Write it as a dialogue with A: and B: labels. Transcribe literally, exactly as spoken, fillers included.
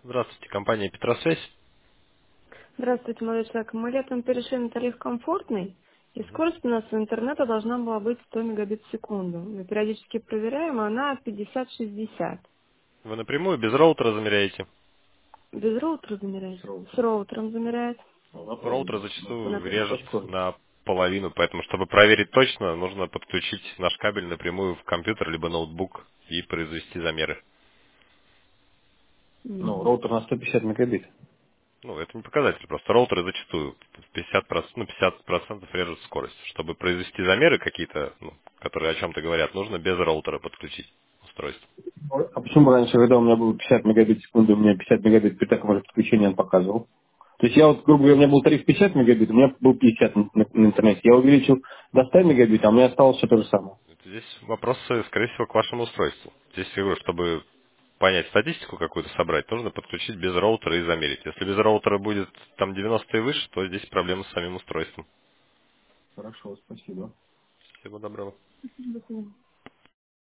A: Здравствуйте, компания Петросвязь.
B: Здравствуйте, молодой человек. Мы летом перешли на тариф комфортный, и скорость у нас у интернета должна была быть сто мегабит в секунду. Мы периодически проверяем, а она пятьдесят шестьдесят.
A: Вы напрямую без роутера замеряете.
B: Без роутера замеряет? С роутером. С роутером замеряет.
A: Роутер
B: Вы на
A: зачастую
B: какую
A: режет
B: точку?
A: на половину, поэтому, чтобы проверить точно, нужно подключить наш кабель напрямую в компьютер либо ноутбук и произвести замеры.
B: Ну, роутер на сто пятьдесят мегабит.
A: Ну, это не показатель, просто роутеры зачастую в пятьдесят процентов, ну, пятьдесят процентов режут скорость. Чтобы произвести замеры какие-то, ну, которые о чем-то говорят, нужно без роутера подключить устройство.
B: А почему раньше, когда у меня было пятьдесят мегабит в секунду, у меня пятьдесят мегабит при таком же подключении он показывал? То есть я вот, грубо говоря, у меня был тариф пятьдесят мегабит, у меня был пятьдесят на, на- на интернете. Я увеличил до ста мегабит, а у меня осталось все то же самое.
A: Это Здесь вопросы, скорее всего, к вашему устройству. Здесь, я говорю, чтобы понять статистику какую-то собрать, нужно подключить без роутера и замерить. Если без роутера будет там девяносто и выше, то здесь проблемы с самим устройством.
B: Хорошо, спасибо.
A: Всего доброго.
B: До свидания.